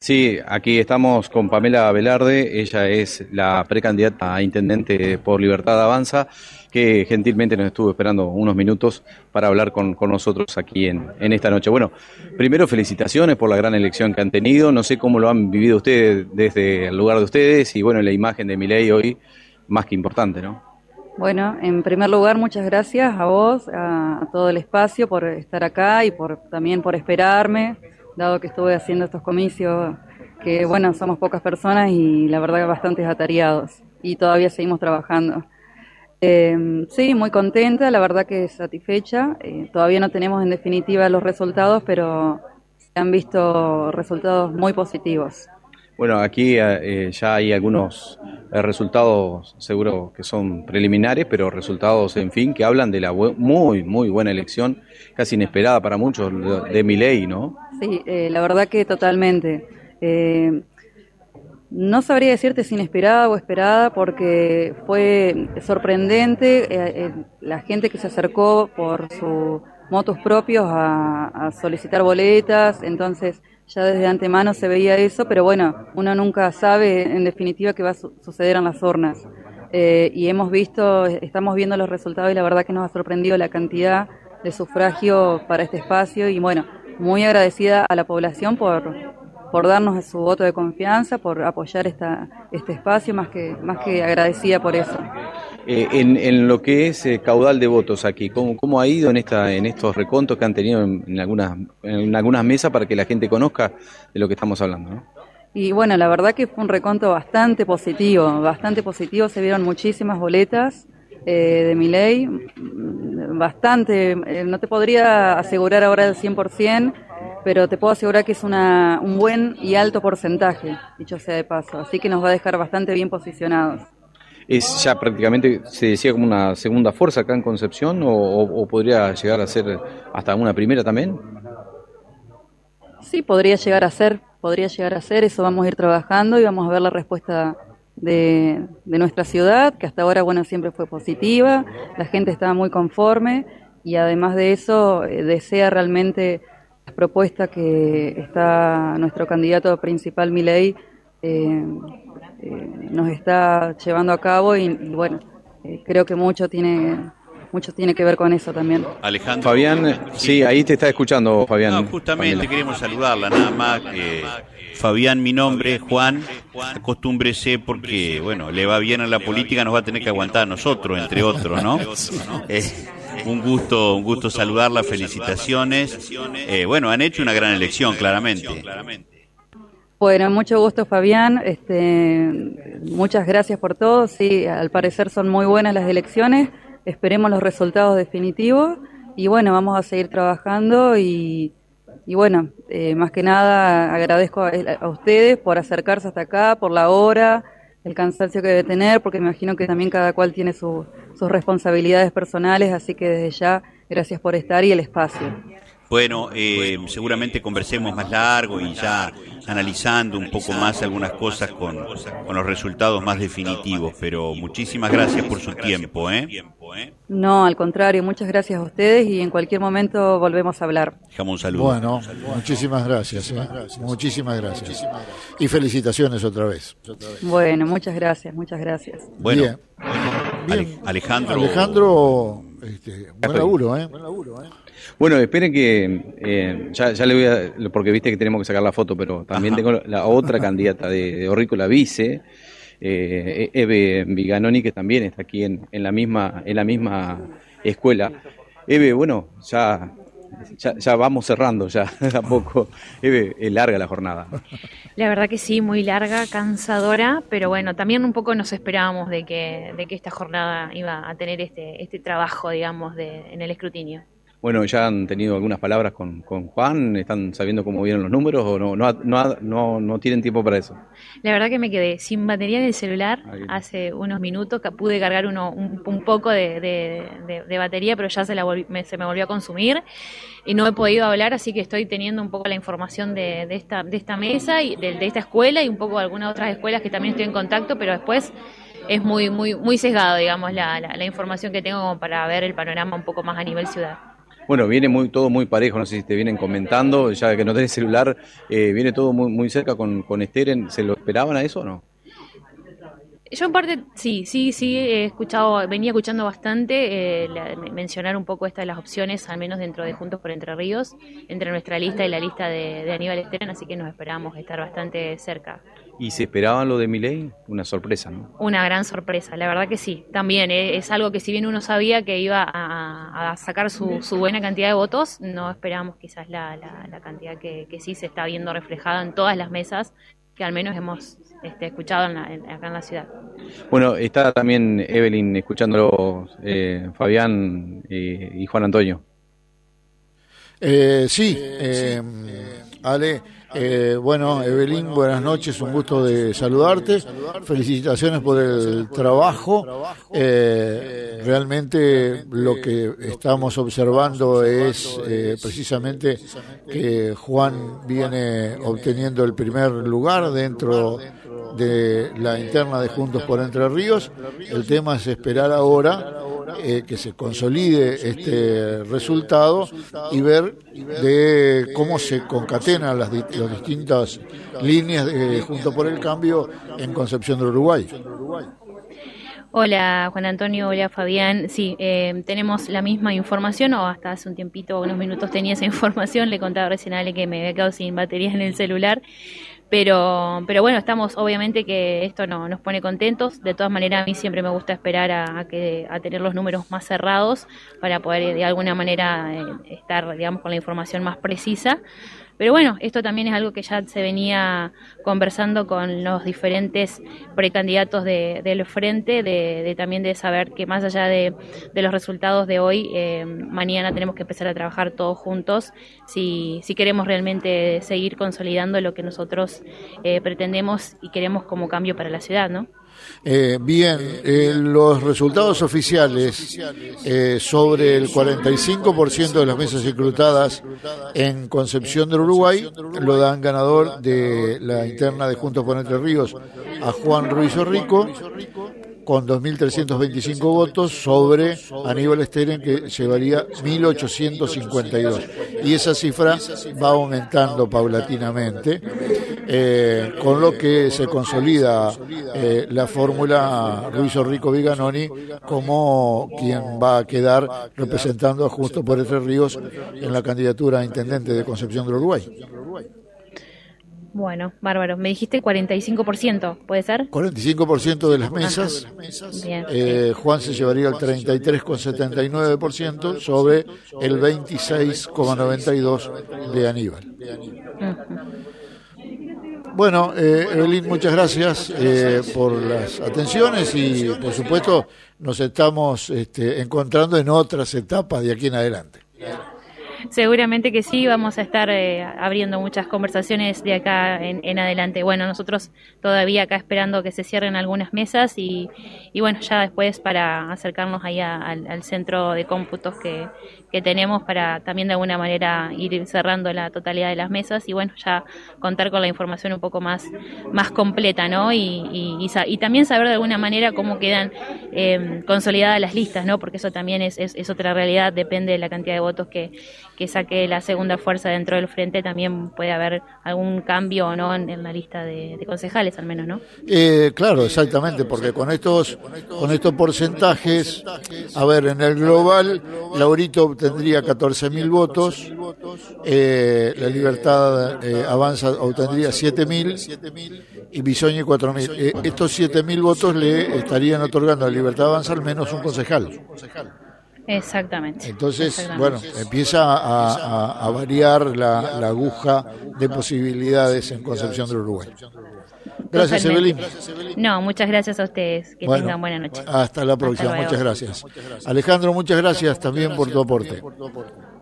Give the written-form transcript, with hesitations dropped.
Sí, aquí estamos con Pamela Velarde, ella es la precandidata a intendente por Libertad Avanza, que gentilmente nos estuvo esperando unos minutos para hablar con nosotros aquí en esta noche. Bueno, primero felicitaciones por la gran elección que han tenido, no sé cómo lo han vivido ustedes desde el lugar de ustedes y bueno, la imagen de Milei hoy más que importante, ¿no? Bueno, en primer lugar, muchas gracias a vos, a todo el espacio por estar acá y también por esperarme, dado que estuve haciendo estos comicios, que bueno, somos pocas personas y la verdad que bastantes atareados y todavía seguimos trabajando. Sí, muy contenta, la verdad que satisfecha. Todavía no tenemos en definitiva los resultados, pero se han visto resultados muy positivos. Bueno, aquí ya hay algunos resultados, seguro que son preliminares, pero resultados, en fin, que hablan de la muy buena elección, casi inesperada para muchos, de Milei, ¿no? Sí, la verdad que totalmente. No sabría decirte si inesperada o esperada porque fue sorprendente la gente que se acercó por sus motos propios a solicitar boletas, entonces ya desde antemano se veía eso, pero bueno, uno nunca sabe en definitiva qué va a suceder en las urnas. Y estamos viendo los resultados y la verdad que nos ha sorprendido la cantidad de sufragio para este espacio y bueno, muy agradecida a la población por darnos su voto de confianza, por apoyar este espacio, más que agradecida por eso. En lo que es caudal de votos aquí, ¿cómo ha ido en estos recontos que han tenido en algunas mesas para que la gente conozca de lo que estamos hablando, ¿no? Y bueno, la verdad que fue un reconto bastante positivo, se vieron muchísimas boletas de Milei, bastante, no te podría asegurar ahora el 100%, pero te puedo asegurar que es un buen y alto porcentaje, dicho sea de paso, así que nos va a dejar bastante bien posicionados. ¿Es ya prácticamente, se decía, como una segunda fuerza acá en Concepción o podría llegar a ser hasta una primera también? Sí, podría llegar a ser, eso vamos a ir trabajando y vamos a ver la respuesta de nuestra ciudad, que hasta ahora, bueno, siempre fue positiva, la gente estaba muy conforme y además de eso desea realmente la propuesta que está nuestro candidato principal, Milei, nos está llevando a cabo y bueno, creo que mucho tiene que ver con eso también. Alejandro. Fabián, sí, ahí te está escuchando, Fabián. No, justamente queremos saludarla, nada más. Fabián, mi nombre, Juan, acostúmbrese porque, bueno, le va bien a la política, nos va a tener que aguantar a nosotros, entre otros, ¿no? Un gusto saludarla, felicitaciones. Bueno, han hecho una gran elección, claramente. Bueno, mucho gusto, Fabián. Muchas gracias por todo. Sí, al parecer son muy buenas las elecciones. Esperemos los resultados definitivos y bueno, vamos a seguir trabajando y bueno, más que nada agradezco a ustedes por acercarse hasta acá, por la hora, el cansancio que debe tener, porque me imagino que también cada cual tiene sus responsabilidades personales, así que desde ya, gracias por estar y el espacio. Bueno, seguramente conversemos más largo y ya analizando un poco más algunas cosas con los resultados más definitivos, pero muchísimas gracias por su tiempo, ¿eh? No, al contrario, muchas gracias a ustedes y en cualquier momento volvemos a hablar. Dejamos un saludo. Bueno, muchísimas gracias, muchísimas gracias. Y felicitaciones otra vez. Bueno, muchas gracias. Bueno, bien. Alejandro, buen laburo, ¿eh? Bueno, esperen que ya le voy a, porque viste que tenemos que sacar la foto, pero también tengo la otra candidata de Orrico, la vice, Eve Viganoni, que también está aquí en la misma escuela. Eve, bueno, ya vamos cerrando, ya tampoco. Eve, es larga la jornada. La verdad que sí, muy larga, cansadora, pero bueno, también un poco nos esperábamos de que esta jornada iba a tener este trabajo, digamos, en el escrutinio. Bueno, ¿ya han tenido algunas palabras con Juan? ¿Están sabiendo cómo vienen los números o no tienen tiempo para eso? La verdad que me quedé sin batería en el celular hace unos minutos, que pude cargar un poco de batería, pero ya se me volvió a consumir y no he podido hablar, así que estoy teniendo un poco la información de esta mesa y de esta escuela y un poco de algunas otras escuelas que también estoy en contacto, pero después es muy sesgado, digamos, la información que tengo como para ver el panorama un poco más a nivel ciudad. Bueno, viene todo muy parejo, no sé si te vienen comentando, ya que no tenés celular, viene todo muy cerca con Steren. ¿Se lo esperaban a eso o no? Yo en parte sí, he escuchado, venía escuchando bastante mencionar un poco esta de las opciones, al menos dentro de Juntos por Entre Ríos, entre nuestra lista y la lista de Aníbal Steren, así que nos esperamos estar bastante cerca. ¿Y se esperaban lo de Milei? Una sorpresa, ¿no? Una gran sorpresa, la verdad que sí. También es algo que si bien uno sabía que iba a sacar su buena cantidad de votos, no esperábamos quizás la cantidad que sí se está viendo reflejada en todas las mesas que al menos hemos escuchado acá en la ciudad. Bueno, está también Evelyn escuchándolo, Fabián y Juan Antonio. Sí, Ale. Bueno, Evelyn, buenas noches, un gusto de saludarte. Felicitaciones por el trabajo. Realmente lo que estamos observando es precisamente que Juan viene obteniendo el primer lugar dentro de la interna de Juntos por Entre Ríos. El tema es esperar ahora que se consolide este resultado y ver de cómo se concatenan las distintas líneas de Juntos por el Cambio en Concepción del Uruguay. Hola Juan Antonio, hola Fabián. Sí, tenemos la misma información, o hasta hace un tiempito, unos minutos tenía esa información. Le contaba recién a Ale que me había quedado sin batería en el celular. Pero bueno, estamos, obviamente que esto nos pone contentos. De todas maneras, a mí siempre me gusta esperar a tener los números más cerrados para poder de alguna manera estar, digamos, con la información más precisa. Pero bueno, esto también es algo que ya se venía conversando con los diferentes precandidatos del frente, también de saber que más allá de los resultados de hoy, mañana tenemos que empezar a trabajar todos juntos si queremos realmente seguir consolidando lo que nosotros pretendemos y queremos como cambio para la ciudad, ¿no? Bien, los resultados oficiales sobre el 45% de las mesas escrutadas en Concepción del Uruguay lo dan ganador de la interna de Juntos por Entre Ríos a Juan Ruiz Rico, con 2.325 votos sobre Aníbal Steren, que llevaría 1.852. Y esa cifra va aumentando paulatinamente, con lo que se consolida la fórmula Ruiz Rico Viganoni como quien va a quedar representando a Juntos por Entre Ríos en la candidatura a intendente de Concepción del Uruguay. Bueno, bárbaro. Me dijiste 45%, ¿puede ser? 45% de las mesas. Bien. Juan se llevaría el 33,79% sobre el 26,92% de Aníbal. Bueno, Evelyn, muchas gracias por las atenciones y, por supuesto, nos estamos encontrando en otras etapas de aquí en adelante. Seguramente que sí, vamos a estar abriendo muchas conversaciones de acá en adelante. Bueno, nosotros todavía acá esperando que se cierren algunas mesas y bueno, ya después para acercarnos ahí al centro de cómputos que tenemos para también de alguna manera ir cerrando la totalidad de las mesas y bueno, ya contar con la información un poco más completa, ¿no? Y también saber de alguna manera cómo quedan consolidadas las listas, ¿no? Porque eso también es otra realidad, depende de la cantidad de votos que saque la segunda fuerza dentro del frente, también puede haber algún cambio o no en la lista de concejales al menos, ¿no? Claro, exactamente, porque con estos porcentajes, a ver, en el global, Laurito obtendría 14.000 votos, La Libertad Avanza obtendría 7.000 y Bisoñi 4.000. Estos 7.000 votos le estarían otorgando a La Libertad Avanza al menos un concejal. Exactamente. Entonces, bueno, empieza a variar la aguja de posibilidades en Concepción del Uruguay. Gracias, Evelyn. No, muchas gracias a ustedes. Que tengan buena noche. Hasta la próxima. Muchas gracias. Alejandro, muchas gracias también por tu aporte.